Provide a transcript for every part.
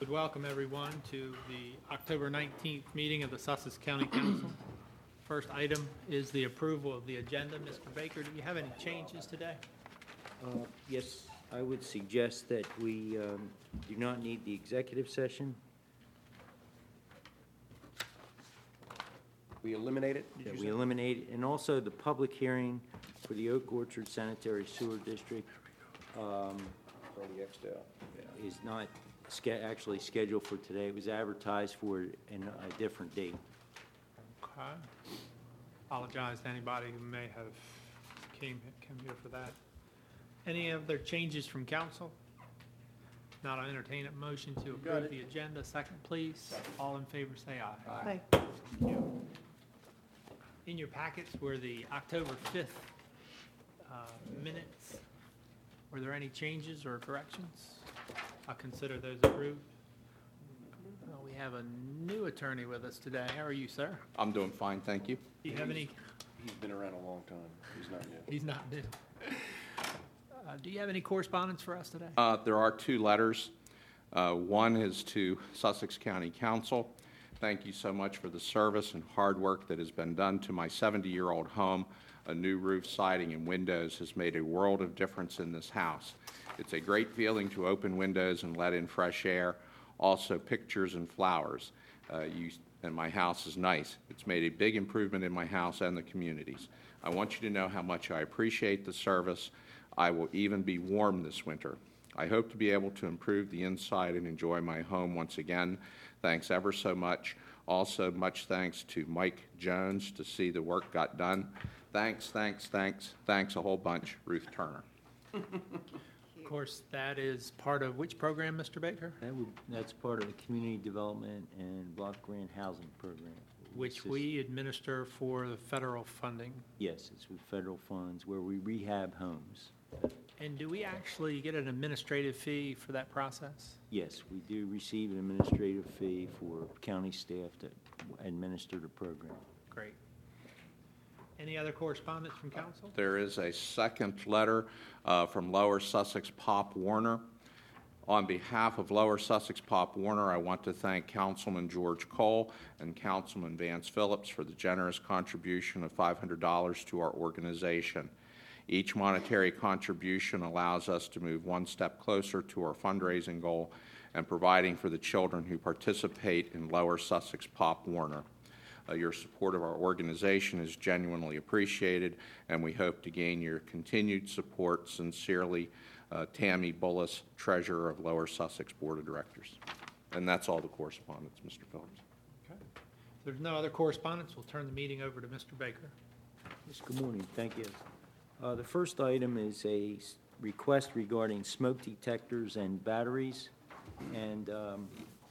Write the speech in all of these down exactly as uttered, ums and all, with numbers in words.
Would welcome everyone to the October nineteenth meeting of the Sussex County Council. First item is the approval of the agenda. Mister Baker, do you have any changes today? Uh, Yes, I would suggest that we um, do not need the executive session. We eliminate it? did That you we say? eliminate, it, and also the public hearing for the Oak Orchard Sanitary Sewer District um, Already X'd out. Yeah. is not ske- actually scheduled for today. It was advertised for in a different date. Okay. Apologize to anybody who may have came, come here for that. Any other changes from council? Not, I entertain a motion to got approve it. the agenda. Second, please. All in favor, say aye. Aye. Thank you. In your packets were the October fifth uh, minutes. Were there any changes or corrections? I'll consider those approved. Well, we have a new attorney with us today. How are you, sir? I'm doing fine, thank you. Do you have any? He's been around a long time. He's not new. He's not new. Uh, do you have any correspondence for us today? Uh, There are two letters. Uh, One is to Sussex County Council. Thank you so much for the service and hard work that has been done to my seventy-year-old home. A new roof, siding, and windows has made a world of difference in this house. It's a great feeling to open windows and let in fresh air. Also, pictures and flowers. Uh, you, and my house is nice. It's made a big improvement in my house and the communities. I want you to know how much I appreciate the service. I will even be warm this winter. I hope to be able to improve the inside and enjoy my home once again. Thanks ever so much. Also, much thanks to Mike Jones to see the work got done. Thanks, thanks, thanks, thanks a whole bunch, Ruth Turner. Of course, that is part of which program, Mister Baker? That would, that's part of the Community Development and Block Grant Housing Program. Which Assist- we administer for the federal funding. Yes, it's with federal funds where we rehab homes. And do we actually get an administrative fee for that process? Yes, we do receive an administrative fee for county staff to administer the program. Great. Any other correspondence from council? There is a second letter uh, from Lower Sussex Pop Warner. On behalf of Lower Sussex Pop Warner, I want to thank Councilman George Cole and Councilman Vance Phillips for the generous contribution of five hundred dollars to our organization. Each monetary contribution allows us to move one step closer to our fundraising goal and providing for the children who participate in Lower Sussex Pop Warner. Uh, your support of our organization is genuinely appreciated, and we hope to gain your continued support. Sincerely, uh, Tammy Bullis, Treasurer of Lower Sussex Board of Directors. And that's all the correspondence, Mister Phillips. Okay. If there's no other correspondence, we'll turn the meeting over to Mister Baker. Yes, good morning. Thank you. Uh, The first item is a s- request regarding smoke detectors and batteries. And um,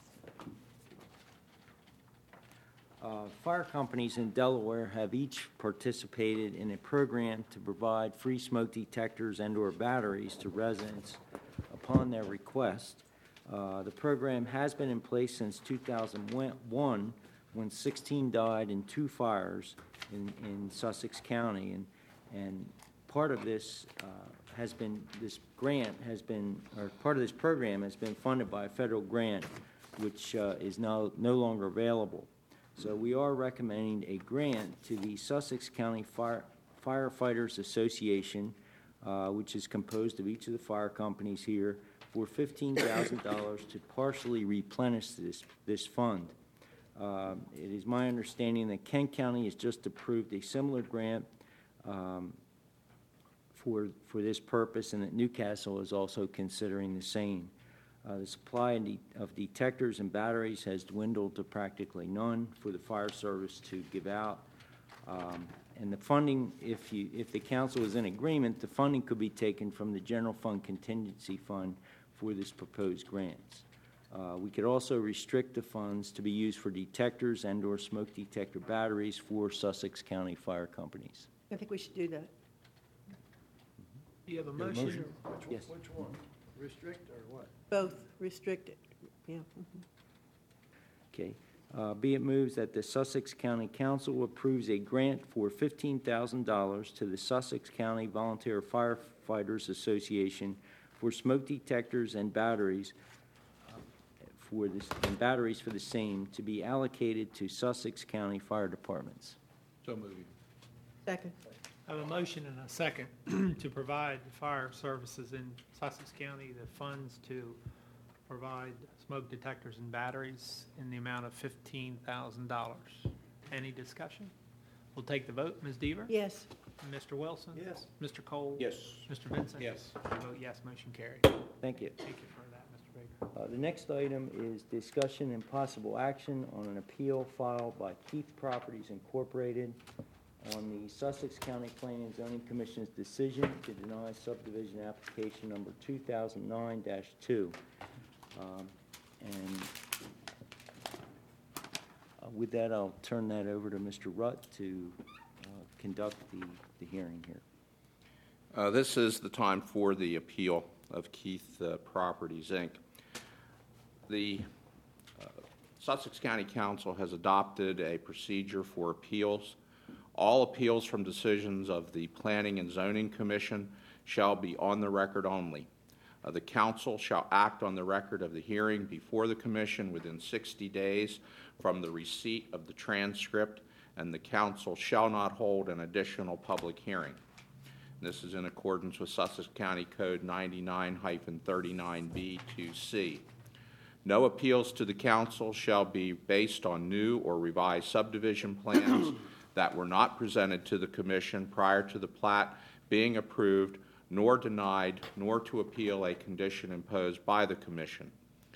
uh, fire companies in Delaware have each participated in a program to provide free smoke detectors and/or batteries to residents upon their request. Uh, The program has been in place since two thousand one, when sixteen died in two fires in in Sussex County. And and part of this uh, has been, this grant has been, or part of this program has been funded by a federal grant, which uh, is now no longer available. So we are recommending a grant to the Sussex County Fire Firefighters Association, uh, which is composed of each of the fire companies here, for fifteen thousand dollars to partially replenish this, this fund. Um, It is my understanding that Kent County has just approved a similar grant um, for, for this purpose, and that Newcastle is also considering the same. Uh, the supply of, de- of detectors and batteries has dwindled to practically none for the fire service to give out. Um, and the funding, if you, if the council is in agreement, the funding could be taken from the general fund contingency fund for this proposed grants. Uh, we could also restrict the funds to be used for detectors and/or smoke detector batteries for Sussex County fire companies. I think we should do that. Do you have a Have a motion? motion? Which, Yes. which one? Restrict or what? Both restricted, yeah. mhm. Okay. Uh, Be it moves that the Sussex County Council approves a grant for fifteen thousand dollars to the Sussex County Volunteer Firefighters Association for smoke detectors and batteries uh, for this, and batteries for the same to be allocated to Sussex County Fire Departments. So moving. Second. I have a motion and a second to provide fire services in Sussex County the funds to provide smoke detectors and batteries in the amount of fifteen thousand dollars. Any discussion? We'll take the vote. Miz Deaver? Yes. Mister Wilson? Yes. Mister Cole? Yes. Mister Vincent? Yes. I vote yes, motion carries. Thank you. Thank you for that, Mister Baker. Uh, The next item is discussion and possible action on an appeal filed by Keith Properties Incorporated on the Sussex County Planning and Zoning Commission's decision to deny subdivision application number two thousand nine dash two. Um, And uh, with that, I'll turn that over to Mister Rutt to uh, conduct the the hearing here. Uh, This is the time for the appeal of Keith uh, Properties, Incorporated. The uh, Sussex County Council has adopted a procedure for appeals. All appeals from decisions of the Planning and Zoning Commission shall be on the record only. Uh, The council shall act on the record of the hearing before the commission within sixty days from the receipt of the transcript, and the council shall not hold an additional public hearing. This is in accordance with Sussex County Code ninety-nine thirty-nine B two C. No appeals to the council shall be based on new or revised subdivision plans that were not presented to the commission prior to the plat being approved, nor denied, nor to appeal a condition imposed by the commission.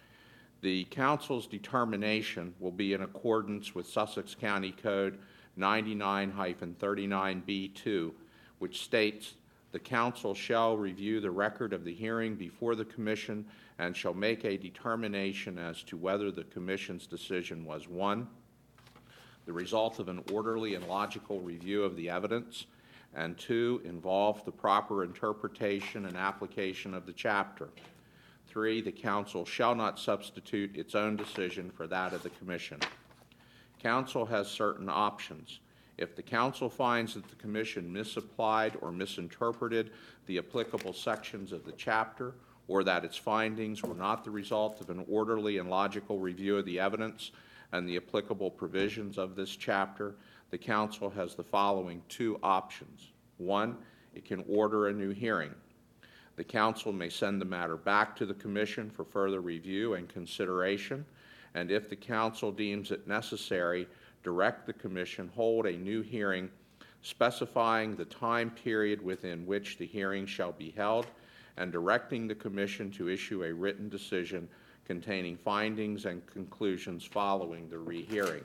The council's determination will be in accordance with Sussex County Code ninety-nine thirty-nine B two, which states, "The council shall review the record of the hearing before the commission and shall make a determination as to whether the commission's decision was, one, the result of an orderly and logical review of the evidence, and two, involved the proper interpretation and application of the chapter. Three, the council shall not substitute its own decision for that of the commission." Council has certain options. If the council finds that the commission misapplied or misinterpreted the applicable sections of the chapter, or that its findings were not the result of an orderly and logical review of the evidence and the applicable provisions of this chapter, the council has the following two options. One, it can order a new hearing. The council may send the matter back to the commission for further review and consideration, and if the council deems it necessary, direct the commission hold a new hearing specifying the time period within which the hearing shall be held and directing the commission to issue a written decision containing findings and conclusions following the rehearing.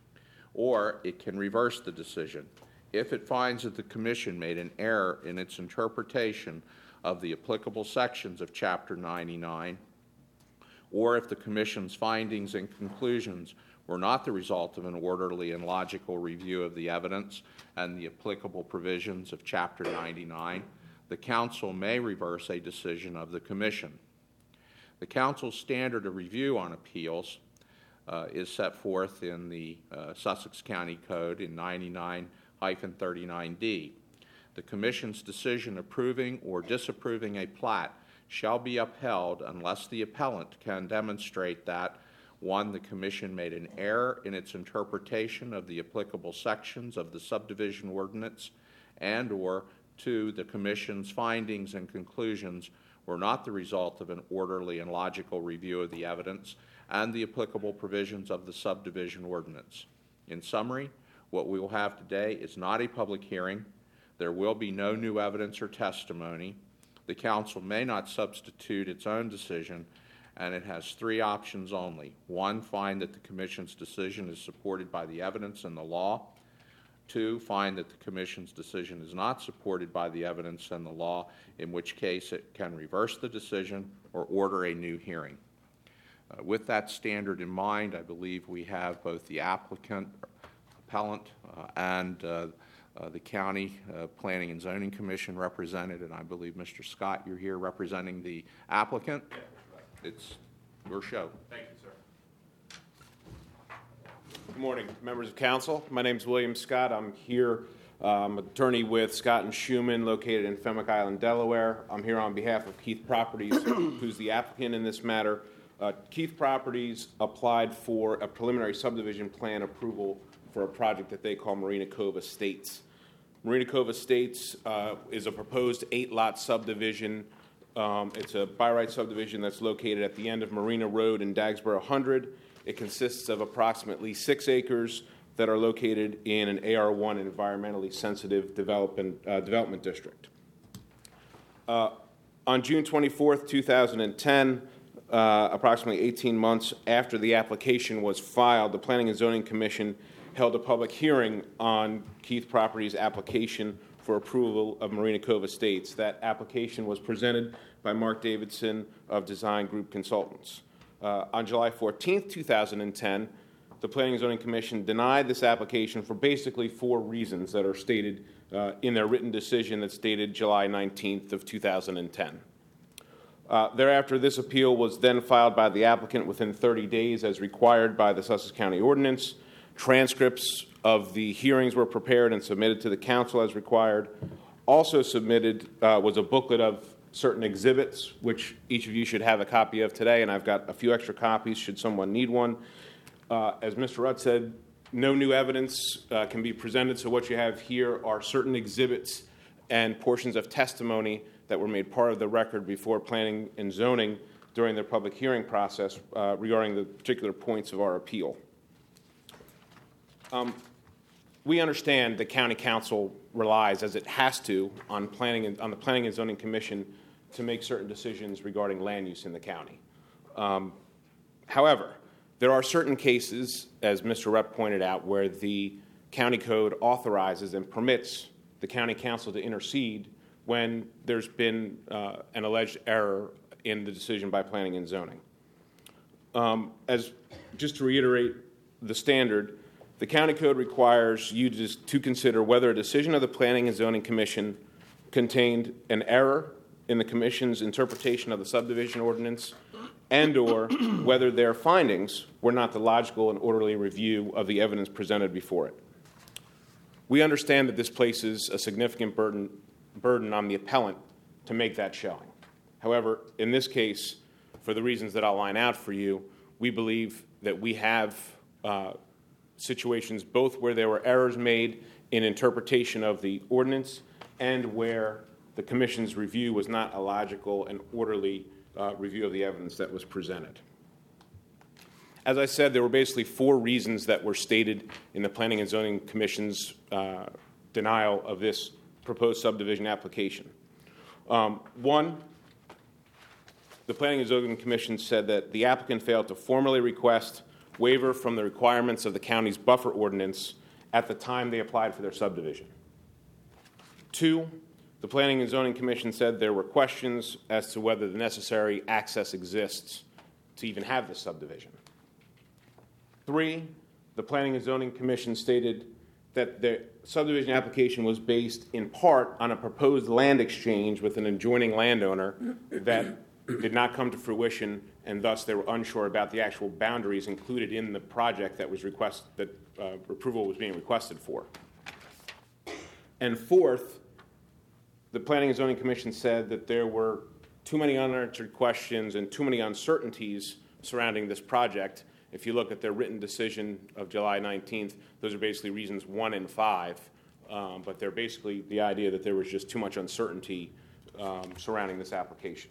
Or it can reverse the decision. If it finds that the commission made an error in its interpretation of the applicable sections of Chapter ninety-nine, or if the commission's findings and conclusions were not the result of an orderly and logical review of the evidence and the applicable provisions of Chapter ninety-nine, the council may reverse a decision of the commission. The council's standard of review on appeals uh, is set forth in the uh, Sussex County Code in ninety-nine thirty-nine D. The commission's decision approving or disapproving a plat shall be upheld unless the appellant can demonstrate that, one, the commission made an error in its interpretation of the applicable sections of the subdivision ordinance, and or two, the commission's findings and conclusions were not the result of an orderly and logical review of the evidence and the applicable provisions of the subdivision ordinance. In summary, what we will have today is not a public hearing. There will be no new evidence or testimony. The council may not substitute its own decision, and it has three options only. One, find that the commission's decision is supported by the evidence and the law. Two, find that the commission's decision is not supported by the evidence and the law, in which case it can reverse the decision or order a new hearing. Uh, with that standard in mind, I believe we have both the applicant, appellant, uh, and uh, uh, the County uh, Planning and Zoning Commission represented, and I believe, Mister Scott, you're here representing the applicant. Yeah, right. It's your show. Thank you, sir. Good morning, members of council. My name is William Scott. I'm here. I'm an attorney with Scott and Schuman, located in Fenwick Island, Delaware. I'm here on behalf of Keith Properties, who's the applicant in this matter. Uh, Keith Properties applied for a preliminary subdivision plan approval for a project that they call Marina Cove Estates. Marina Cove Estates uh, is a proposed eight-lot subdivision. Um, it's a by right subdivision that's located at the end of Marina Road in Dagsboro one hundred. It consists of approximately six acres that are located in an A R one environmentally sensitive development, uh, development district. Uh, on June twenty-fourth, two thousand ten, uh, approximately eighteen months after the application was filed, the Planning and Zoning Commission held a public hearing on Keith Properties' application for approval of Marina Cove Estates. That application was presented by Mark Davidson of Design Group Consultants. Uh, on July fourteenth, two thousand ten, the Planning and Zoning Commission denied this application for basically four reasons that are stated uh, in their written decision that's dated July nineteenth of two thousand ten. Uh, thereafter, this appeal was then filed by the applicant within thirty days as required by the Sussex County Ordinance. Transcripts of the hearings were prepared and submitted to the council as required. Also submitted uh, was a booklet of certain exhibits, which each of you should have a copy of today, and I've got a few extra copies should someone need one. Uh, as Mister Rutt said, no new evidence uh, can be presented, so what you have here are certain exhibits and portions of testimony that were made part of the record before Planning and Zoning during their public hearing process uh, regarding the particular points of our appeal. Um, we understand the County Council relies, as it has to, on planning and, on the Planning and Zoning Commission to make certain decisions regarding land use in the county. Um, however, there are certain cases, as Mister Rupp pointed out, where the county code authorizes and permits the County Council to intercede when there's been uh, an alleged error in the decision by Planning and Zoning. Um, as just to reiterate the standard, the county code requires you to, to consider whether a decision of the Planning and Zoning Commission contained an error in the Commission's interpretation of the subdivision ordinance and or whether their findings were not the logical and orderly review of the evidence presented before it. We understand that this places a significant burden, burden on the appellant to make that showing. However, in this case, for the reasons that I'll line out for you, we believe that we have uh, situations both where there were errors made in interpretation of the ordinance and where the Commission's review was not a logical and orderly uh, review of the evidence that was presented. As I said, there were basically four reasons that were stated in the Planning and Zoning Commission's uh, denial of this proposed subdivision application. Um, one, the Planning and Zoning Commission said that the applicant failed to formally request waiver from the requirements of the county's buffer ordinance at the time they applied for their subdivision. Two, the Planning and Zoning Commission said there were questions as to whether the necessary access exists to even have this subdivision. Three, the Planning and Zoning Commission stated that the subdivision application was based in part on a proposed land exchange with an adjoining landowner that did not come to fruition, and thus they were unsure about the actual boundaries included in the project that was request that uh, approval was being requested for. And fourth, the Planning and Zoning Commission said that there were too many unanswered questions and too many uncertainties surrounding this project. If you look at their written decision of July nineteenth, those are basically reasons one and five, um, but they're basically the idea that there was just too much uncertainty um, surrounding this application.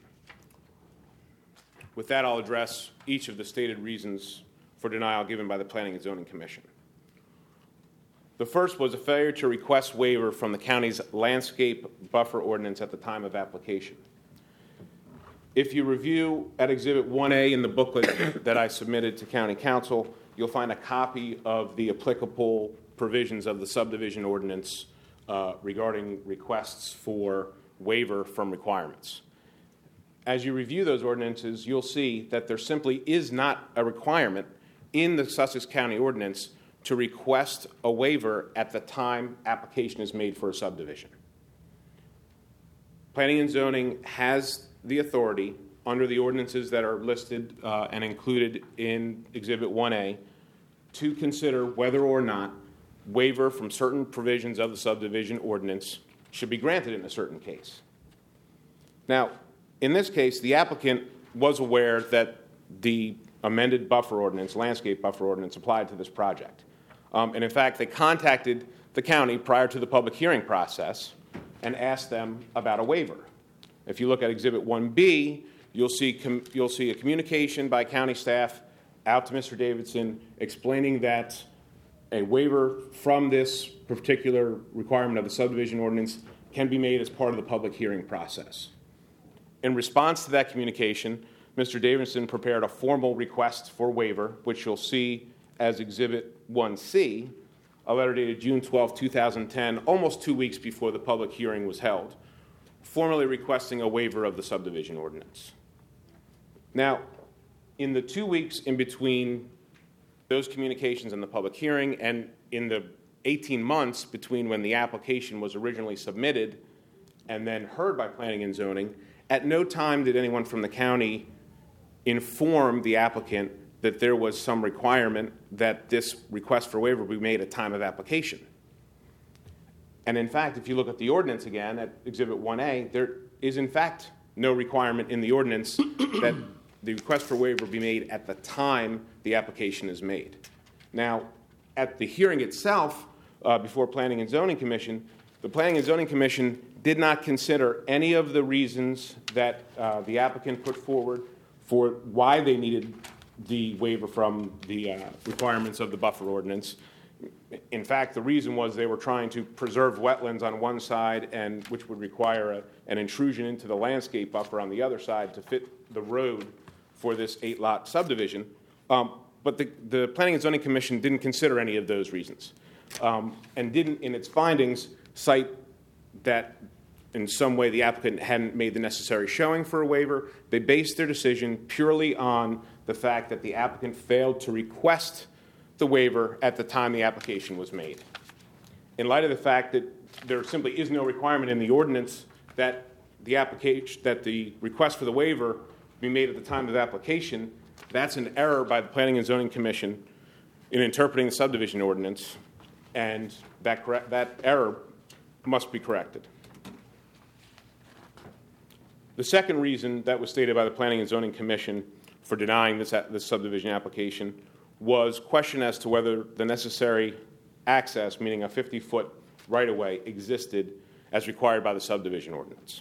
With that, I'll address each of the stated reasons for denial given by the Planning and Zoning Commission. The first was a failure to request waiver from the county's landscape buffer ordinance at the time of application. If you review at Exhibit one A in the booklet that I submitted to County Council, you'll find a copy of the applicable provisions of the subdivision ordinance uh, regarding requests for waiver from requirements. As you review those ordinances, you'll see that there simply is not a requirement in the Sussex County Ordinance to request a waiver at the time application is made for a subdivision. Planning and Zoning has the authority under the ordinances that are listed uh, and included in Exhibit one A to consider whether or not waiver from certain provisions of the subdivision ordinance should be granted in a certain case. Now, in this case, the applicant was aware that the amended buffer ordinance, landscape buffer ordinance applied to this project. Um, and in fact, they contacted the county prior to the public hearing process and asked them about a waiver. If you look at Exhibit one B, you'll see, com- you'll see a communication by county staff out to Mister Davidson explaining that a waiver from this particular requirement of the subdivision ordinance can be made as part of the public hearing process. In response to that communication, Mister Davidson prepared a formal request for waiver, which you'll see as Exhibit one C, a letter dated June twelfth, two thousand ten, almost two weeks before the public hearing was held, formally requesting a waiver of the subdivision ordinance. Now, in the two weeks in between those communications and the public hearing, and in the eighteen months between when the application was originally submitted and then heard by Planning and Zoning, at no time did anyone from the county inform the applicant that there was some requirement that this request for waiver be made at time of application. And in fact, if you look at the ordinance again, at Exhibit one A, there is in fact no requirement in the ordinance that the request for waiver be made at the time the application is made. Now, at the hearing itself, uh, before Planning and Zoning Commission, the Planning and Zoning Commission did not consider any of the reasons that uh, the applicant put forward for why they needed the waiver from the uh, requirements of the buffer ordinance. In fact, the reason was they were trying to preserve wetlands on one side, and which would require a, an intrusion into the landscape buffer on the other side to fit the road for this eight-lot subdivision. Um, but the, the Planning and Zoning Commission didn't consider any of those reasons, um, and didn't, in its findings, cite that in some way the applicant hadn't made the necessary showing for a waiver. They based their decision purely on the fact that the applicant failed to request the waiver at the time the application was made. In light of the fact that there simply is no requirement in the ordinance that the application, that the request for the waiver be made at the time of application, that's an error by the Planning and Zoning Commission in interpreting the subdivision ordinance, and that correct, that error must be corrected. The second reason that was stated by the Planning and Zoning Commission for denying this, this subdivision application was question as to whether the necessary access, meaning a fifty-foot right-of-way, existed as required by the subdivision ordinance.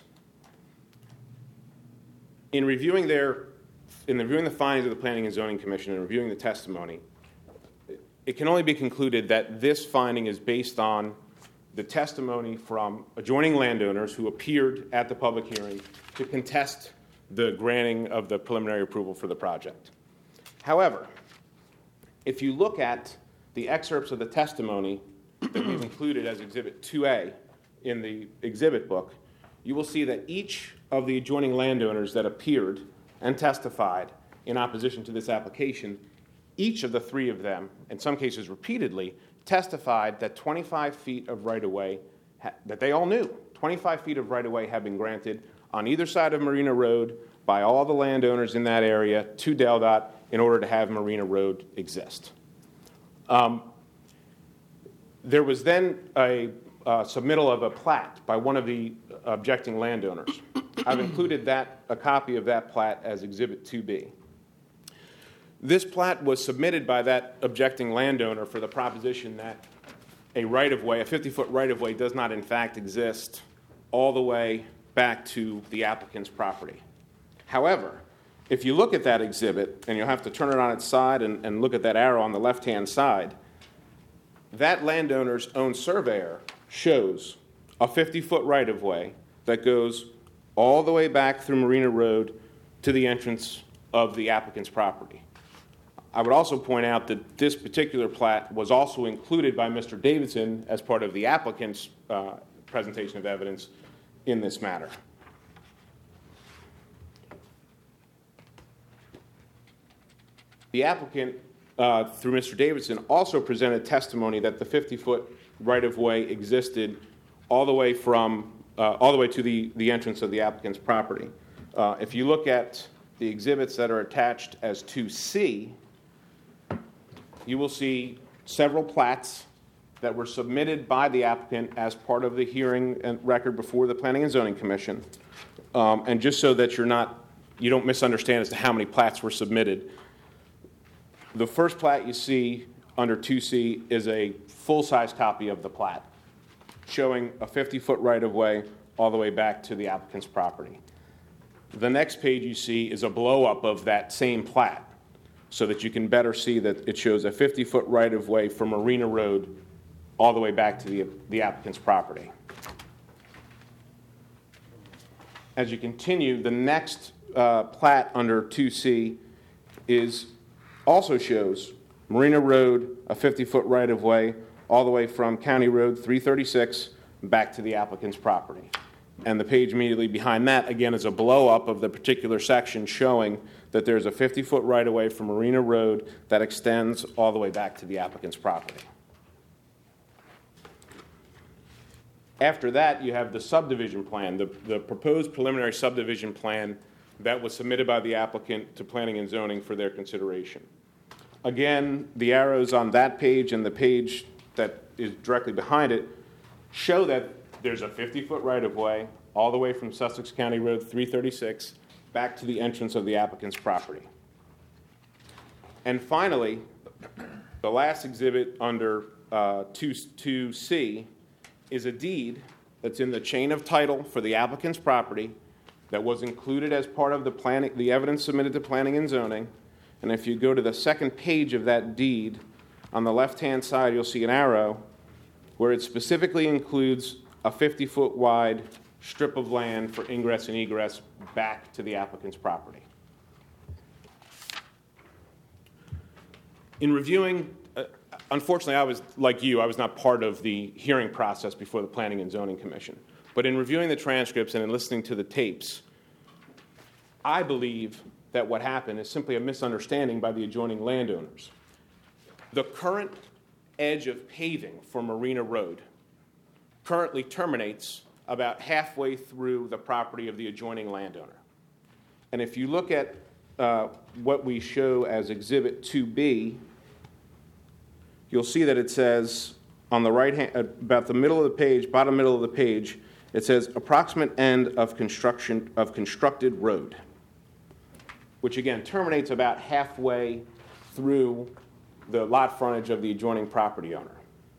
In reviewing their, in reviewing the findings of the Planning and Zoning Commission and reviewing the testimony, it can only be concluded that this finding is based on the testimony from adjoining landowners who appeared at the public hearing to contest the granting of the preliminary approval for the project. However, if you look at the excerpts of the testimony that we've included as Exhibit two A in the exhibit book, you will see that each of the adjoining landowners that appeared and testified in opposition to this application, each of the three of them, in some cases repeatedly, testified that twenty-five feet of right-of-way, ha- that they all knew, twenty-five feet of right-of-way had been granted on either side of Marina Road by all the landowners in that area to DelDOT in order to have Marina Road exist. Um, there was then a uh, submittal of a plat by one of the objecting landowners. I've included that, a copy of that plat as Exhibit two B. This plat was submitted by that objecting landowner for the proposition that a right-of-way, a fifty-foot right-of-way, does not in fact exist all the way back to the applicant's property. However, if you look at that exhibit, and you'll have to turn it on its side and, and look at that arrow on the left-hand side, that landowner's own surveyor shows a fifty-foot right-of-way that goes all the way back through Marina Road to the entrance of the applicant's property. I would also point out that this particular plat was also included by Mister Davidson as part of the applicant's uh, presentation of evidence in this matter. The applicant, uh, through Mister Davidson, also presented testimony that the fifty-foot right-of-way existed all the way from uh, all the way to the, the entrance of the applicant's property. Uh, if you look at the exhibits that are attached as two C, you will see several plats that were submitted by the applicant as part of the hearing and record before the Planning and Zoning Commission. Um, and just so that you're not you don't misunderstand as to how many plats were submitted. The first plat you see under two C is a full-size copy of the plat, showing a fifty-foot right-of-way all the way back to the applicant's property. The next page you see is a blow-up of that same plat, so that you can better see that it shows a fifty-foot right-of-way from Marina Road all the way back to the, the applicant's property. As you continue, the next uh, plat under two C is also shows Marina Road, a fifty-foot right-of-way, all the way from County Road three thirty-six back to the applicant's property. And the page immediately behind that, again, is a blow-up of the particular section showing that there's a fifty-foot right-of-way from Marina Road that extends all the way back to the applicant's property. After that, you have the subdivision plan, the, the proposed preliminary subdivision plan that was submitted by the applicant to Planning and Zoning for their consideration. Again, the arrows on that page and the page that is directly behind it show that there's a fifty-foot right-of-way all the way from Sussex County Road three thirty-six back to the entrance of the applicant's property. And finally, the last exhibit under uh, two C is a deed that's in the chain of title for the applicant's property that was included as part of the planning, the evidence submitted to Planning and Zoning. And if you go to the second page of that deed, on the left-hand side, you'll see an arrow where it specifically includes a fifty-foot wide strip of land for ingress and egress back to the applicant's property. In reviewing, uh, unfortunately, I was, like you, I was not part of the hearing process before the Planning and Zoning Commission. But in reviewing the transcripts and in listening to the tapes, I believe that what happened is simply a misunderstanding by the adjoining landowners. The current edge of paving for Marina Road currently terminates about halfway through the property of the adjoining landowner. And if you look at uh, what we show as Exhibit two B, you'll see that it says on the right hand, about the middle of the page, bottom middle of the page, it says approximate end of construction of constructed road, which again terminates about halfway through the lot frontage of the adjoining property owner.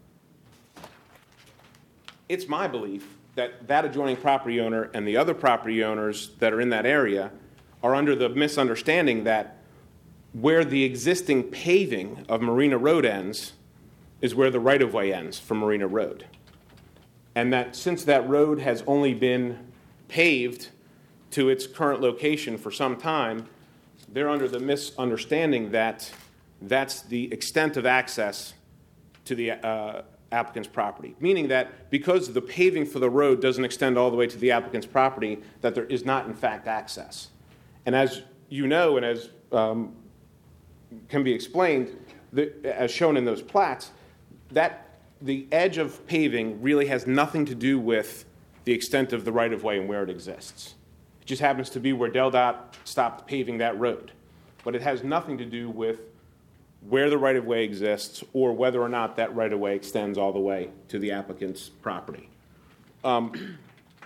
It's my belief that that adjoining property owner and the other property owners that are in that area are under the misunderstanding that where the existing paving of Marina Road ends is where the right-of-way ends for Marina Road. And that since that road has only been paved to its current location for some time, they're under the misunderstanding that that's the extent of access to the uh, applicant's property, meaning that because the paving for the road doesn't extend all the way to the applicant's property, that there is not, in fact, access. And as you know, and as um, can be explained, the, as shown in those plats, that the edge of paving really has nothing to do with the extent of the right-of-way and where it exists. It just happens to be where DelDOT stopped paving that road. But it has nothing to do with where the right-of-way exists or whether or not that right-of-way extends all the way to the applicant's property. Um,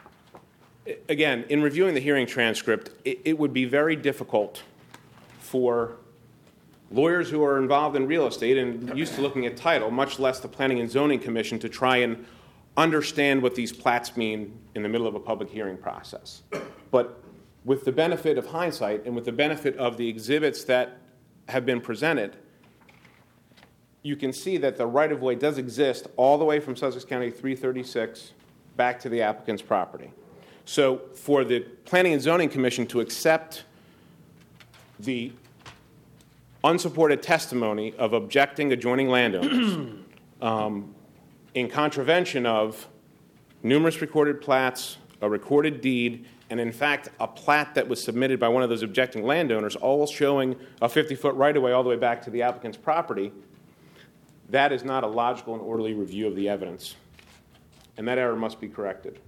again, in reviewing the hearing transcript, it, it would be very difficult for lawyers who are involved in real estate and used to looking at title, much less the Planning and Zoning Commission, to try and understand what these plats mean in the middle of a public hearing process. But with the benefit of hindsight and with the benefit of the exhibits that have been presented, you can see that the right-of-way does exist all the way from Sussex County three thirty-six back to the applicant's property. So for the Planning and Zoning Commission to accept the unsupported testimony of objecting adjoining landowners um, in contravention of numerous recorded plats, a recorded deed, and in fact a plat that was submitted by one of those objecting landowners, all showing a fifty-foot right-of-way all the way back to the applicant's property, that is not a logical and orderly review of the evidence. And that error must be corrected.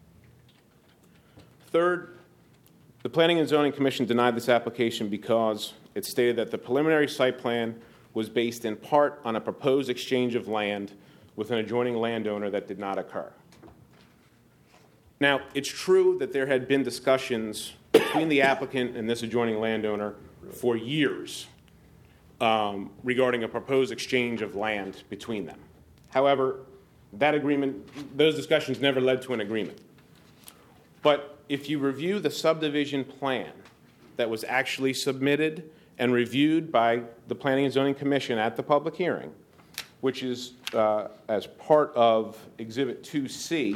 Third, the Planning and Zoning Commission denied this application because it stated that the preliminary site plan was based in part on a proposed exchange of land with an adjoining landowner that did not occur. Now, it's true that there had been discussions between the applicant and this adjoining landowner for years um, regarding a proposed exchange of land between them. However, that agreement, those discussions never led to an agreement. But if you review the subdivision plan that was actually submitted and reviewed by the Planning and Zoning Commission at the public hearing, which is uh, as part of Exhibit two C,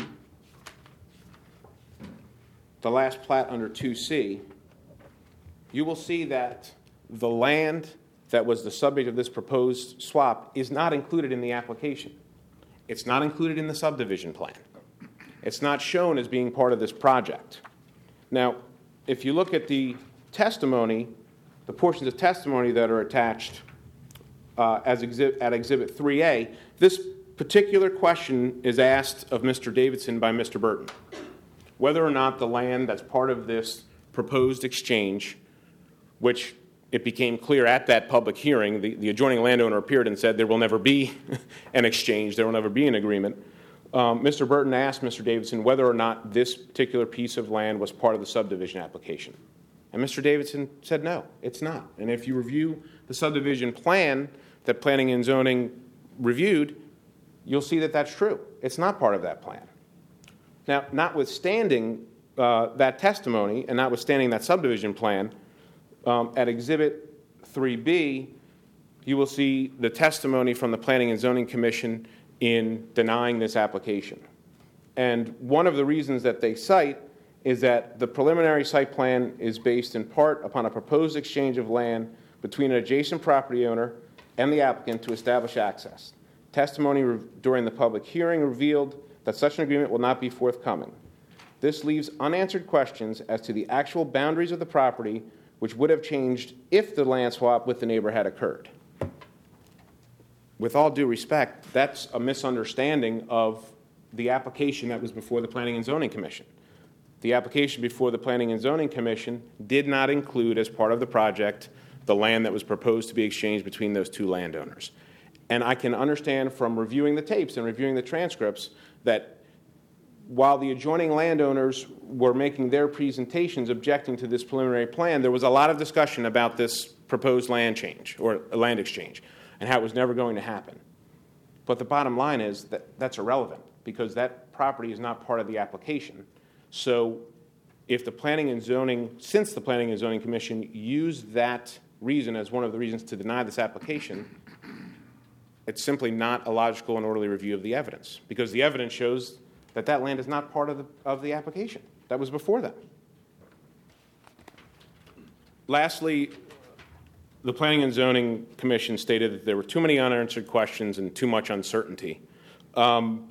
the last plat under two C, you will see that the land that was the subject of this proposed swap is not included in the application. It's not included in the subdivision plan. It's not shown as being part of this project. Now, if you look at the testimony, the portions of testimony that are attached uh, as exhibit, at Exhibit three A, this particular question is asked of Mister Davidson by Mister Burton, whether or not the land that's part of this proposed exchange, which it became clear at that public hearing, the, the adjoining landowner appeared and said there will never be an exchange, there will never be an agreement. Um, Mister Burton asked Mister Davidson whether or not this particular piece of land was part of the subdivision application. And Mister Davidson said no, it's not. And if you review the subdivision plan that Planning and Zoning reviewed, you'll see that that's true. It's not part of that plan. Now, notwithstanding uh, that testimony and notwithstanding that subdivision plan, um, at Exhibit three B, you will see the testimony from the Planning and Zoning Commission in denying this application. And one of the reasons that they cite is that the preliminary site plan is based in part upon a proposed exchange of land between an adjacent property owner and the applicant to establish access. Testimony re- during the public hearing revealed that such an agreement will not be forthcoming. This leaves unanswered questions as to the actual boundaries of the property, which would have changed if the land swap with the neighbor had occurred. With all due respect, that's a misunderstanding of the application that was before the Planning and Zoning Commission. The application before the Planning and Zoning Commission did not include, as part of the project, the land that was proposed to be exchanged between those two landowners. And I can understand from reviewing the tapes and reviewing the transcripts that while the adjoining landowners were making their presentations objecting to this preliminary plan, there was a lot of discussion about this proposed land change or land exchange and how it was never going to happen. But the bottom line is that that's irrelevant because that property is not part of the application. So if the Planning and Zoning, since the Planning and Zoning Commission used that reason as one of the reasons to deny this application, it's simply not a logical and orderly review of the evidence because the evidence shows that that land is not part of the, of the application. That was before that. Lastly, the Planning and Zoning Commission stated that there were too many unanswered questions and too much uncertainty. Um,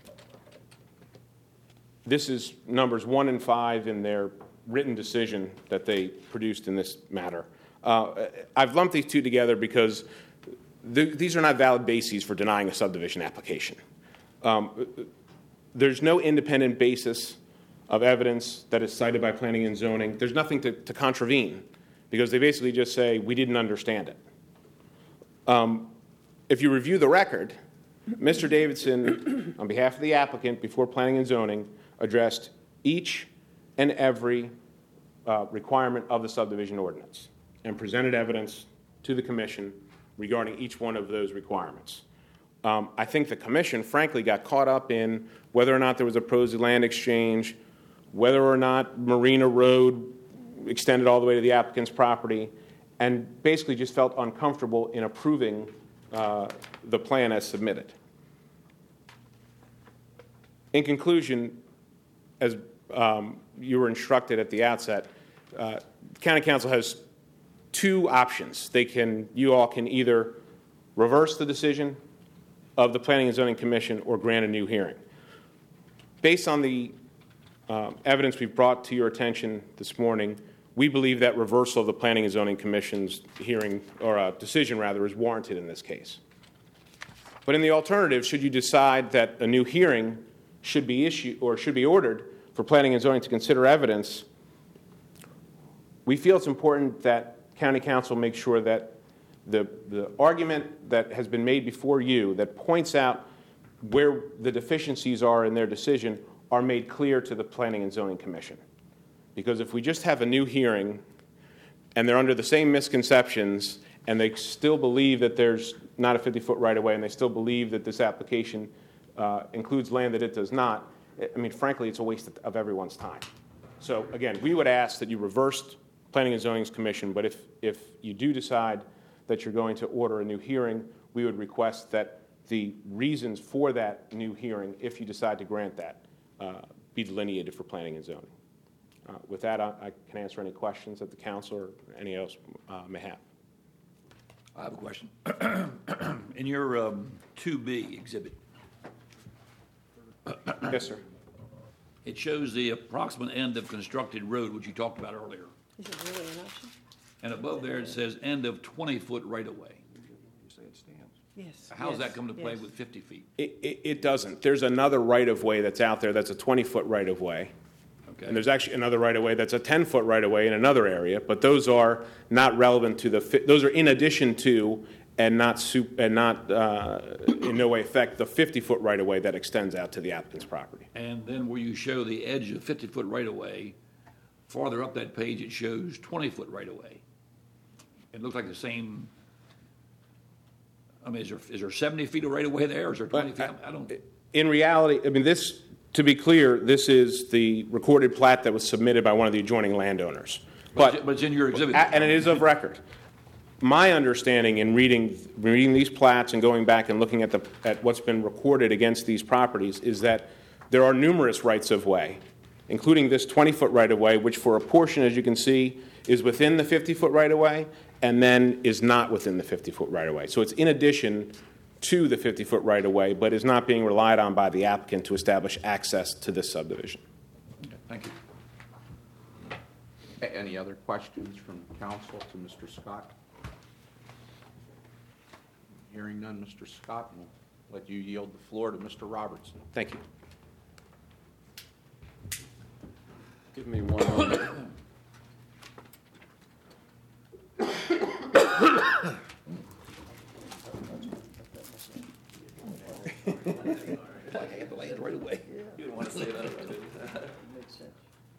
this is numbers one and five in their written decision that they produced in this matter. Uh, I've lumped these two together because th- these are not valid bases for denying a subdivision application. Um, There's no independent basis of evidence that is cited by Planning and Zoning. There's nothing to, to contravene because they basically just say, we didn't understand it. Um, if you review the record, Mister Davidson, on behalf of the applicant before Planning and Zoning, addressed each and every uh, requirement of the subdivision ordinance and presented evidence to the Commission regarding each one of those requirements. Um, I think the Commission, frankly, got caught up in whether or not there was a proposed land exchange, whether or not Marina Road extended all the way to the applicant's property, and basically just felt uncomfortable in approving uh, the plan as submitted. In conclusion, as um, you were instructed at the outset, uh, County Council has two options. They can, you all can either reverse the decision of the Planning and Zoning Commission or grant a new hearing. Based on the uh, evidence we've brought to your attention this morning, we believe that reversal of the Planning and Zoning Commission's hearing, or uh, decision rather, is warranted in this case. But in the alternative, should you decide that a new hearing should be issued or should be ordered for Planning and Zoning to consider evidence, we feel it's important that County Council make sure that The, the argument that has been made before you that points out where the deficiencies are in their decision are made clear to the Planning and Zoning Commission. Because if we just have a new hearing and they're under the same misconceptions and they still believe that there's not a fifty-foot right-of-way and they still believe that this application uh, includes land that it does not, I mean, frankly, it's a waste of everyone's time. So, again, we would ask that you reverse Planning and Zoning's commission, but if, if you do decide that you're going to order a new hearing, we would request that the reasons for that new hearing, if you decide to grant that, uh, be delineated for Planning and Zoning. Uh, with that, I, I can answer any questions that the council or any else uh, may have. I have a question. In your um, two B exhibit, Yes, sir. it shows the approximate end of constructed road, which you talked about earlier. Is it really an option? And above there, it says end of twenty-foot right-of-way. You say it stands. Yes. How does yes, that come to play yes. with fifty feet? It, it, it doesn't. There's another right-of-way that's out there that's a twenty-foot right-of-way. Okay. And there's actually another right-of-way that's a ten-foot right-of-way in another area, but those are not relevant to the, fi- those are in addition to and not, su- and not uh, in no way affect the fifty-foot right-of-way that extends out to the applicant's property. And then where you show the edge of fifty-foot right-of-way, farther up that page, it shows twenty-foot right-of-way. It looks like the same, I mean, is there, is there seventy feet of right-of-way there, or is there twenty feet? I don't, In reality, I mean, this, to be clear, this is the recorded plat that was submitted by one of the adjoining landowners. but it's- but it's in your exhibit. A- And it is of record. My understanding in reading, reading these plats and going back and looking at the, at what's been recorded against these properties is that there are numerous rights-of-way, including this twenty-foot right-of-way, which for a portion, as you can see, is within the fifty-foot right-of-way and then is not within the fifty-foot right-of-way. So it's in addition to the fifty-foot right-of-way, but is not being relied on by the applicant to establish access to this subdivision. Okay, thank you. A- Any other questions from council to Mister Scott? Hearing none, Mister Scott, we'll let you yield the floor to Mister Robertson. Thank you. Give me one moment. Like I had to lay it right away. You didn't want to say that, did you? Makes sense.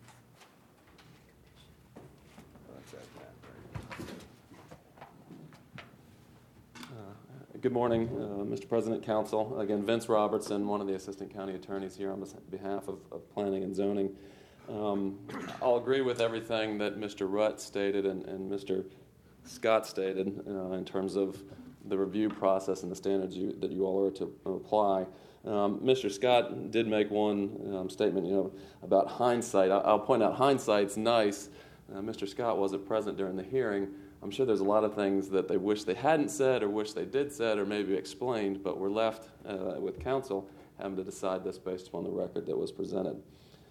Good morning, uh, Mister President, Council. Again, Vince Robertson, one of the Assistant County Attorneys here on behalf of, of Planning and Zoning. Um, I'll agree with everything that Mister Rutt stated and, and Mister Scott stated uh, in terms of the review process and the standards you, that you all are to apply. Um, Mister Scott did make one um, statement, you know, about hindsight. I, I'll point out hindsight's nice. Uh, Mister Scott wasn't present during the hearing. I'm sure there's a lot of things that they wish they hadn't said or wish they did said or maybe explained, but we're left uh, with council having to decide this based upon the record that was presented.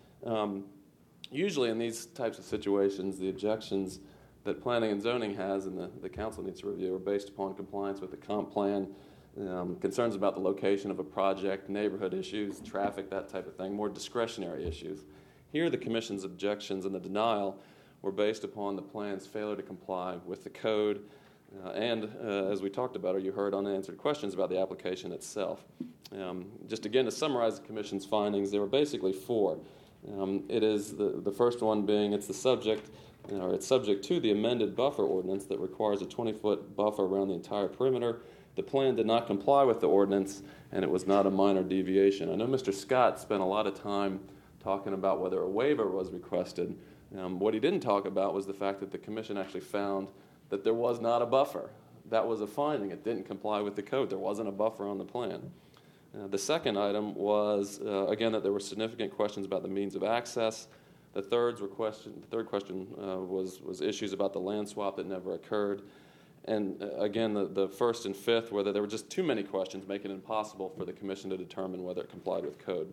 Um, usually in these types of situations, the objections that Planning and Zoning has and the, the council needs to review are based upon compliance with the comp plan, um, concerns about the location of a project, neighborhood issues, traffic, that type of thing, more discretionary issues. Here, the Commission's objections and the denial were based upon the plan's failure to comply with the code uh, and, uh, as we talked about, or you heard unanswered questions about the application itself. Um, just again, to summarize the Commission's findings, there were basically four. Um, it is the, the first one being it's the subject, or it's subject to the amended buffer ordinance that requires a twenty-foot buffer around the entire perimeter. The plan did not comply with the ordinance, and it was not a minor deviation. I know Mister Scott spent a lot of time talking about whether a waiver was requested. Um, what he didn't talk about was the fact that the Commission actually found that there was not a buffer. That was a finding. It didn't comply with the code. There wasn't a buffer on the plan. Uh, the second item was, uh, again, that there were significant questions about the means of access. The third, were question, the third question uh, was, was issues about the land swap that never occurred. And uh, again, the, the first and fifth, whether there were just too many questions, making it impossible for the Commission to determine whether it complied with code.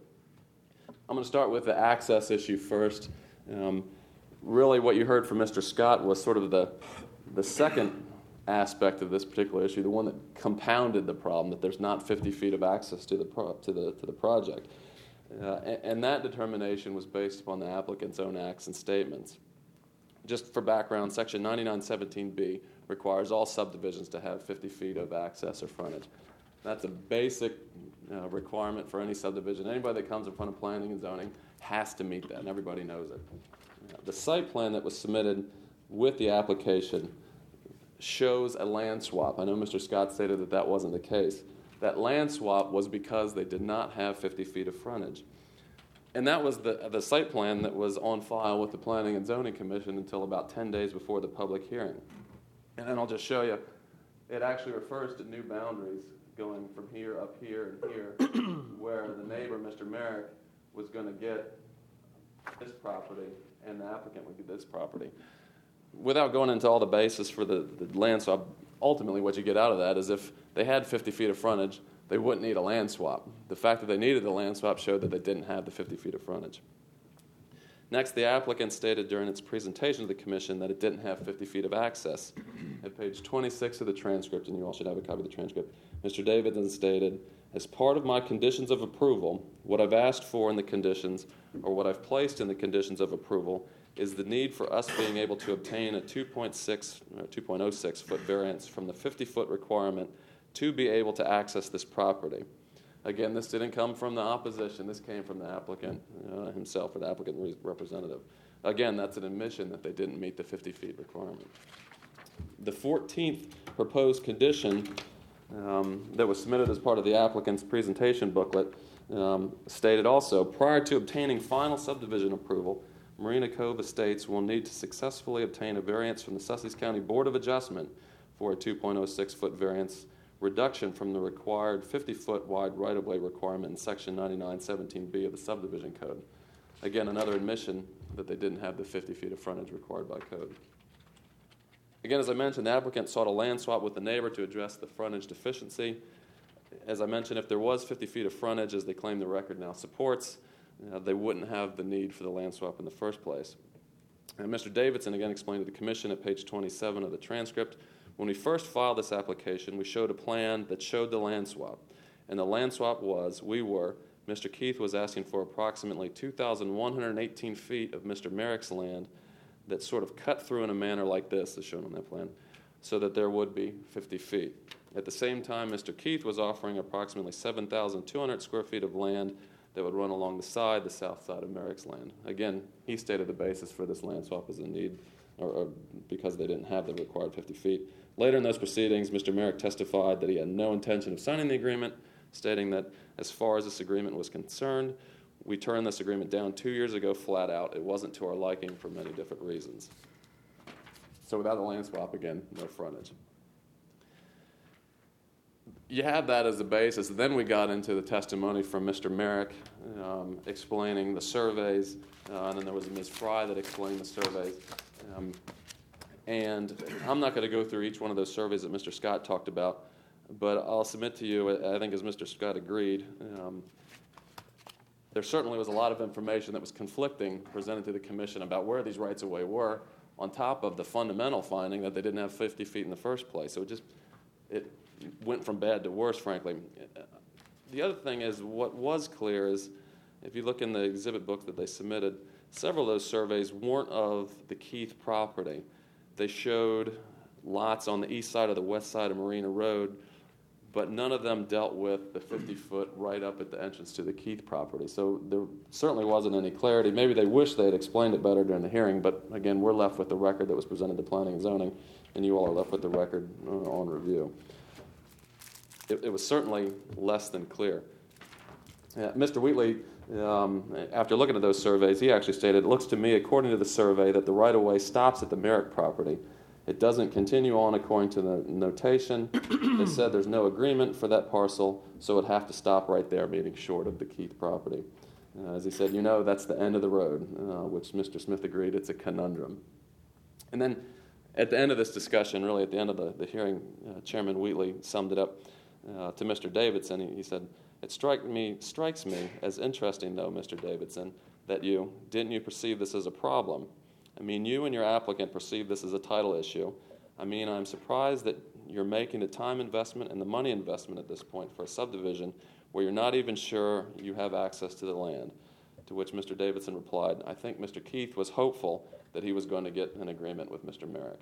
I'm going to start with the access issue first. Um, Really, what you heard from Mister Scott was sort of the, the second aspect of this particular issue, the one that compounded the problem, that there's not fifty feet of access to the, pro, to the, to the project. Uh, and, and that determination was based upon the applicant's own acts and statements. Just for background, Section ninety-nine seventeen B requires all subdivisions to have fifty feet of access or frontage. That's a basic uh, requirement for any subdivision. Anybody that comes in front of Planning and Zoning has to meet that, and everybody knows it. the site plan that was submitted with the application shows a land swap. I know Mister Scott stated that that wasn't the case. That land swap was because they did not have fifty feet of frontage. And that was the, the site plan that was on file with the Planning and Zoning Commission until about ten days before the public hearing. And then I'll just show you, it actually refers to new boundaries going from here up here and here, where the neighbor, Mister Merrick, was going to get this property and the applicant would get this property. Without going into all the basis for the, the land swap, ultimately what you get out of that is if they had fifty feet of frontage, they wouldn't need a land swap. The fact that they needed the land swap showed that they didn't have the fifty feet of frontage. Next, the applicant stated during its presentation to the commission that it didn't have fifty feet of access. At page twenty-six of the transcript, and you all should have a copy of the transcript, Mister Davidson stated, as part of my conditions of approval, what I've asked for in the conditions, or what I've placed in the conditions of approval, is the need for us being able to obtain a two point six, or two point oh six foot variance from the fifty foot requirement to be able to access this property. Again, this didn't come from the opposition. This came from the applicant uh, himself, or the applicant re- representative. Again, that's an admission that they didn't meet the fifty feet requirement. The fourteenth proposed condition um, that was submitted as part of the applicant's presentation booklet um, stated also, prior to obtaining final subdivision approval, Marina Cove Estates will need to successfully obtain a variance from the Sussex County Board of Adjustment for a two point oh six foot variance reduction from the required fifty foot wide right-of-way requirement in Section ninety-nine seventeen B of the Subdivision Code. Again, another admission that they didn't have the fifty feet of frontage required by code. Again, as I mentioned, the applicant sought a land swap with the neighbor to address the frontage deficiency. As I mentioned, if there was fifty feet of frontage, as they claim the record now supports, uh, they wouldn't have the need for the land swap in the first place. And Mister Davidson again explained to the commission at page twenty-seven of the transcript, when we first filed this application, we showed a plan that showed the land swap. And the land swap was, we were, Mister Keith was asking for approximately two thousand one hundred eighteen feet of Mister Merrick's land that sort of cut through in a manner like this, as shown on that plan, so that there would be fifty feet. At the same time, Mister Keith was offering approximately seven thousand two hundred square feet of land that would run along the side, the south side of Merrick's land. Again, he stated the basis for this land swap as a need, or, or because they didn't have the required fifty feet. Later in those proceedings, Mister Merrick testified that he had no intention of signing the agreement, stating that as far as this agreement was concerned, we turned this agreement down two years ago flat out. It wasn't to our liking for many different reasons. So without a land swap, again, no frontage. You had that as the basis. Then we got into the testimony from Mister Merrick um, explaining the surveys, uh, and then there was Miz Fry that explained the surveys. Um, And I'm not going to go through each one of those surveys that Mister Scott talked about, but I'll submit to you, I think as Mister Scott agreed, um, there certainly was a lot of information that was conflicting presented to the commission about where these rights-of-way were, on top of the fundamental finding that they didn't have fifty feet in the first place. So it just it went from bad to worse, frankly. The other thing is, what was clear is, if you look in the exhibit book that they submitted, several of those surveys weren't of the Keith property. They showed lots on the east side of the west side of Marina Road, but none of them dealt with the fifty foot right up at the entrance to the Keith property. So there certainly wasn't any clarity. Maybe they wish they had explained it better during the hearing, but again, we're left with the record that was presented to Planning and Zoning, and you all are left with the record uh, on review. It, it was certainly less than clear. Uh, Mister Wheatley, um, after looking at those surveys, he actually stated, it looks to me, according to the survey, that the right-of-way stops at the Merrick property. It doesn't continue on according to the notation. They said there's no agreement for that parcel, so it would have to stop right there, meaning short of the Keith property. Uh, as he said, you know, that's the end of the road, uh, which Mister Smith agreed it's a conundrum. And then at the end of this discussion, really at the end of the, the hearing, uh, Chairman Wheatley summed it up uh, to Mister Davidson. He, he said, It strike me, strikes me as interesting, though, Mister Davidson, that you, didn't you perceive this as a problem? I mean, you and your applicant perceive this as a title issue. I mean, I'm surprised that you're making the time investment and the money investment at this point for a subdivision where you're not even sure you have access to the land. To which Mister Davidson replied, I think Mister Keith was hopeful that he was going to get an agreement with Mister Merrick.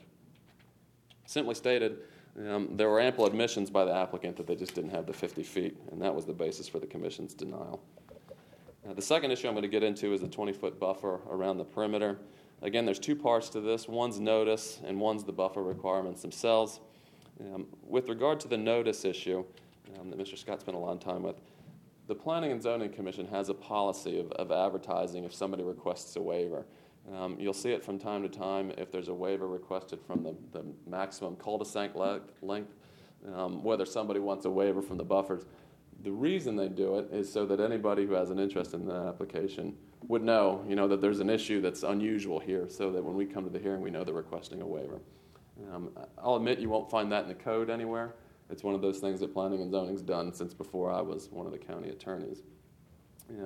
Simply stated, Um, there were ample admissions by the applicant that they just didn't have the fifty feet, and that was the basis for the commission's denial. Now, the second issue I'm going to get into is the twenty foot buffer around the perimeter. Again, there's two parts to this. One's notice and one's the buffer requirements themselves. Um, with regard to the notice issue um, that Mister Scott spent a lot of time with, the Planning and Zoning Commission has a policy of, of advertising if somebody requests a waiver. Um, you'll see it from time to time if there's a waiver requested from the, the maximum cul-de-sac le- length, um, whether somebody wants a waiver from the buffers. The reason they do it is so that anybody who has an interest in the application would know, you know, that there's an issue that's unusual here, so that when we come to the hearing, we know they're requesting a waiver. Um, I'll admit you won't find that in the code anywhere. It's one of those things that Planning and Zoning's done since before I was one of the county attorneys. Yeah.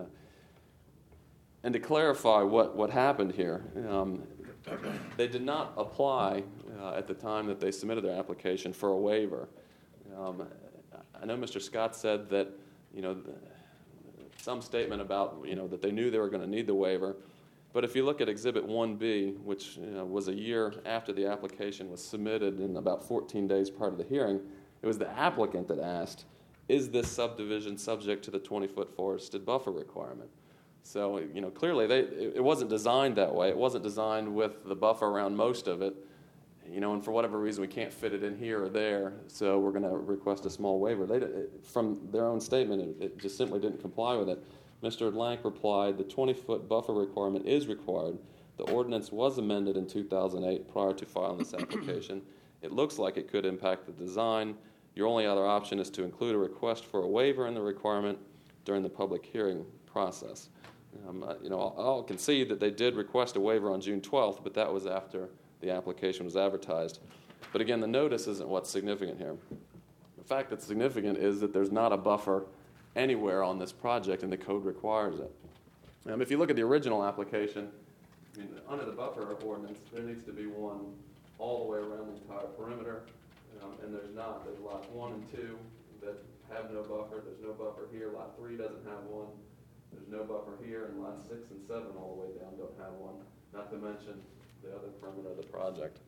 And to clarify what, what happened here, um, they did not apply uh, at the time that they submitted their application for a waiver. Um, I know Mister Scott said that, you know, some statement about, you know, that they knew they were going to need the waiver. But if you look at Exhibit one B, which you know, was a year after the application was submitted and about fourteen days prior to the hearing, it was the applicant that asked, is this subdivision subject to the twenty-foot forested buffer requirement? So, you know, clearly they, it wasn't designed that way. It wasn't designed with the buffer around most of it. You know, and for whatever reason, we can't fit it in here or there, so we're going to request a small waiver. They, from their own statement, it, it just simply didn't comply with it. Mister Lank replied, the twenty-foot buffer requirement is required. The ordinance was amended in two thousand eight prior to filing this application. It looks like it could impact the design. Your only other option is to include a request for a waiver in the requirement during the public hearing process. Um, you know, I'll, I'll concede that they did request a waiver on June twelfth, but that was after the application was advertised. But again, the notice isn't what's significant here. The fact that's significant is that there's not a buffer anywhere on this project, and the code requires it. Um, if you look at the original application, I mean, under the buffer ordinance, there needs to be one all the way around the entire perimeter, um, and there's not. There's lots one and two that have no buffer. There's no buffer here. Lot three doesn't have one. There's no buffer here, and lots six and seven all the way down don't have one, not to mention the other perimeter of the project.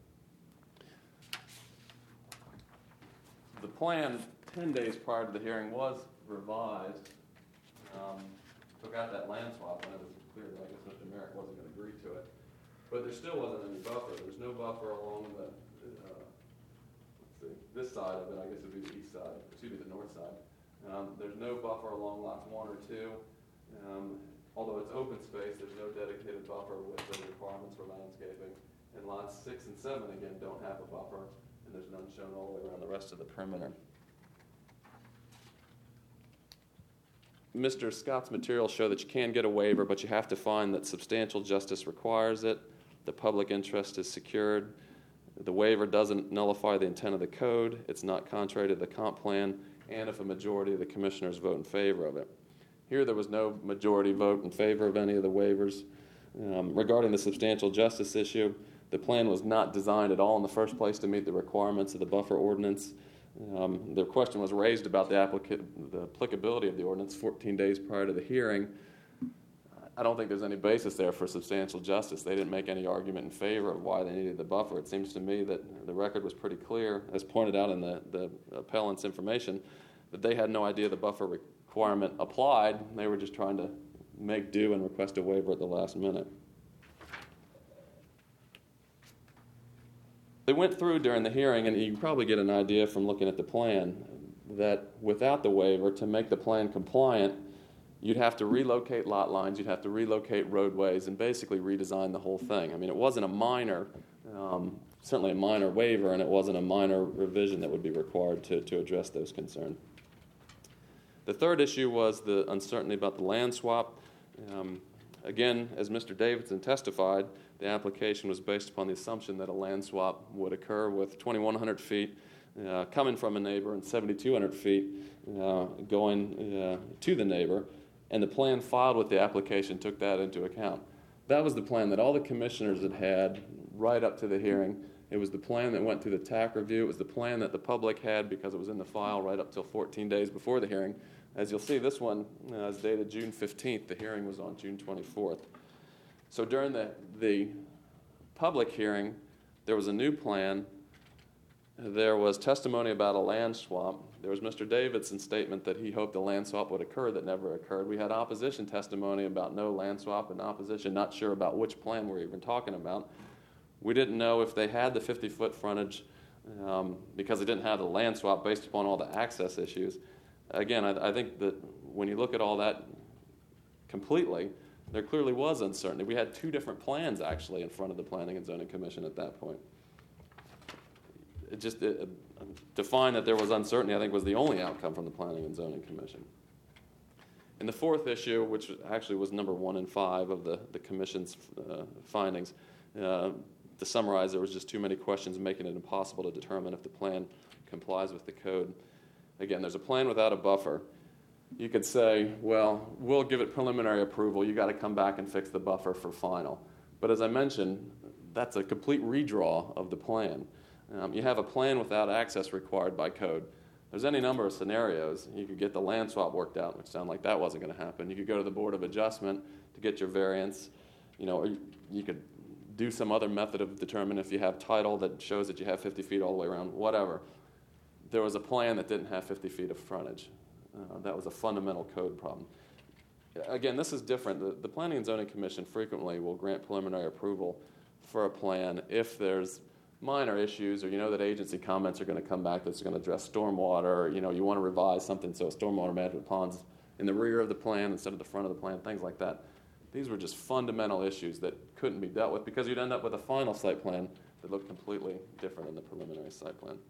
The plan ten days prior to the hearing was revised, um, took out that land swap when it was clear that I guess Mister Merrick wasn't going to agree to it. But there still wasn't any buffer. There's no buffer along the, uh, let's see, this side of it, I guess it would be the east side, excuse me, the north side. Um, there's no buffer along lots one or two. Um, although it's open space, there's no dedicated buffer with the requirements for landscaping. And lots six and seven, again, don't have a buffer, and there's none shown all the way around the rest of the perimeter. Mister Scott's materials show that you can get a waiver, but you have to find that substantial justice requires it, the public interest is secured, the waiver doesn't nullify the intent of the code, it's not contrary to the comp plan, and if a majority of the commissioners vote in favor of it. Here there was no majority vote in favor of any of the waivers. Um, regarding the substantial justice issue, the plan was not designed at all in the first place to meet the requirements of the buffer ordinance. Um, the question was raised about the, applica- the applicability of the ordinance fourteen days prior to the hearing. I don't think there's any basis there for substantial justice. They didn't make any argument in favor of why they needed the buffer. It seems to me that the record was pretty clear, as pointed out in the, the appellant's information, that they had no idea the buffer requirement applied. They were just trying to make do and request a waiver at the last minute. They went through during the hearing, and you can probably get an idea from looking at the plan, that without the waiver, to make the plan compliant, you'd have to relocate lot lines, you'd have to relocate roadways, and basically redesign the whole thing. I mean, it wasn't a minor, um, certainly a minor waiver, and it wasn't a minor revision that would be required to, to address those concerns. The third issue was the uncertainty about the land swap. Um, again, as Mister Davidson testified, the application was based upon the assumption that a land swap would occur with twenty-one hundred feet uh, coming from a neighbor and seventy-two hundred feet uh, going uh, to the neighbor, and the plan filed with the application took that into account. That was the plan that all the commissioners had had right up to the hearing. It was the plan that went through the T A C review. It was the plan that the public had because it was in the file right up till fourteen days before the hearing. As you'll see, this one uh, is dated June fifteenth. The hearing was on June twenty-fourth. So during the, the public hearing, there was a new plan, There was testimony about a land swap. There was Mister Davidson's statement that he hoped a land swap would occur that never occurred. We had opposition testimony about no land swap, and opposition not sure about which plan we're even talking about. We didn't know if they had the fifty-foot frontage um, because they didn't have the land swap based upon all the access issues. Again, I, I think that when you look at all that completely, there clearly was uncertainty. We had two different plans actually in front of the Planning and Zoning Commission at that point. It just it, uh, to find that there was uncertainty, I think, was the only outcome from the Planning and Zoning Commission. In the fourth issue, which actually was number one and five of the, the Commission's uh, findings, uh, to summarize, there was just too many questions making it impossible to determine if the plan complies with the code. Again, there's a plan without a buffer. You could say, well, we'll give it preliminary approval. You got to come back and fix the buffer for final. But as I mentioned, that's a complete redraw of the plan. Um, you have a plan without access required by code. There's any number of scenarios. You could get the land swap worked out, which sounded like that wasn't going to happen. You could go to the Board of Adjustment to get your variance. You know, or you, you could do some other method of determining if you have title that shows that you have fifty feet all the way around, whatever. There was a plan that didn't have fifty feet of frontage. Uh, that was a fundamental code problem. Again, this is different. The, the Planning and Zoning Commission frequently will grant preliminary approval for a plan if there's minor issues, or you know that agency comments are going to come back that's going to address stormwater, or you know you want to revise something so a stormwater management pond's in the rear of the plan instead of the front of the plan, things like that. These were just fundamental issues that couldn't be dealt with because you'd end up with a final site plan that looked completely different than the preliminary site plan.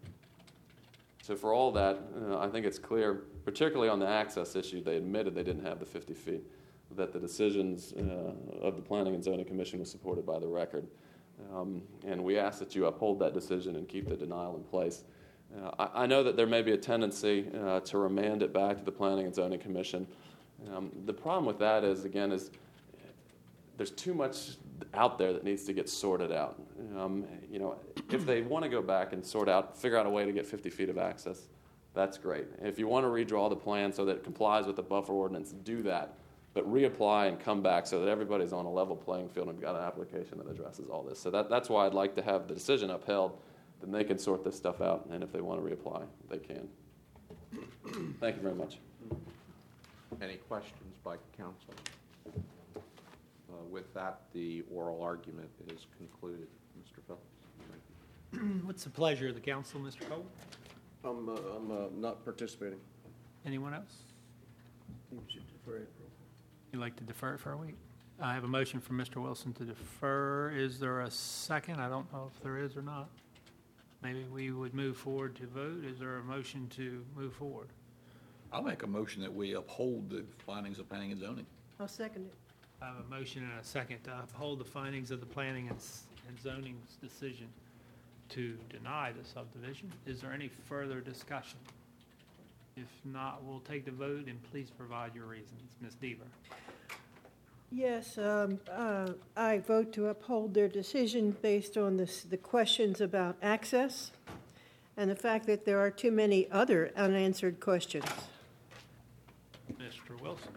So for all that, uh, I think it's clear, particularly on the access issue, they admitted they didn't have the fifty feet, that the decisions uh, of the Planning and Zoning Commission was supported by the record. Um, and we ask that you uphold that decision and keep the denial in place. Uh, I, I know that there may be a tendency uh, to remand it back to the Planning and Zoning Commission. Um, the problem with that is, again, is there's too much out there that needs to get sorted out. Um, you know, if they want to go back and sort out, figure out a way to get fifty feet of access, that's great. If you want to redraw the plan so that it complies with the buffer ordinance, do that. But reapply and come back so that everybody's on a level playing field and we've got an application that addresses all this. So that, that's why I'd like to have the decision upheld, then they can sort this stuff out, and if they want to reapply, they can. Thank you very much. Any questions by council? Uh, with that, the oral argument is concluded. Mister Phillips. What's the pleasure of the council, Mister Cole? I'm, uh, I'm uh, not participating. Anyone else? You should defer it. You'd like to defer it for a week? I have a motion from Mister Wilson to defer. Is there a second? I don't know if there is or not. Maybe we would move forward to vote. Is there a motion to move forward? I'll make a motion that we uphold the findings of planning and zoning. I'll second it. I have a motion and a second to uphold the findings of the planning and s- and zoning's decision to deny the subdivision. Is there any further discussion? If not, we'll take the vote, and please provide your reasons. Miz Deaver. Yes, um, uh, I vote to uphold their decision based on this, the questions about access and the fact that there are too many other unanswered questions. Mister Wilson.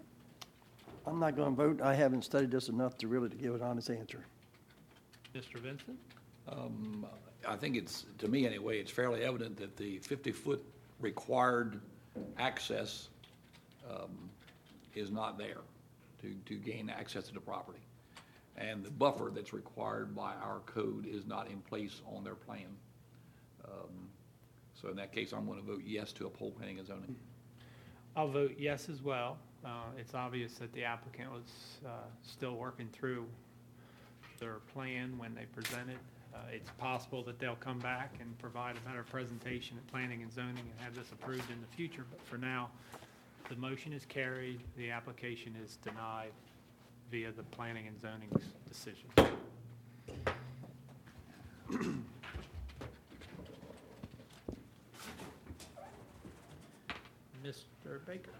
I'm not going to vote. I haven't studied this enough to really to give an honest answer. Mister Vincent. Um, I think it's, to me anyway, it's fairly evident that the fifty-foot required access um, is not there to, to gain access to the property. And the buffer that's required by our code is not in place on their plan. Um, So in that case, I'm going to vote yes to uphold planning and zoning. I'll vote yes as well. Uh, It's obvious that the applicant was uh, still working through their plan when they presented. Uh, It's possible that they'll come back and provide a better presentation at planning and zoning and have this approved in the future. But for now, the motion is carried, the application is denied via the planning and zoning decision. Mister Baker.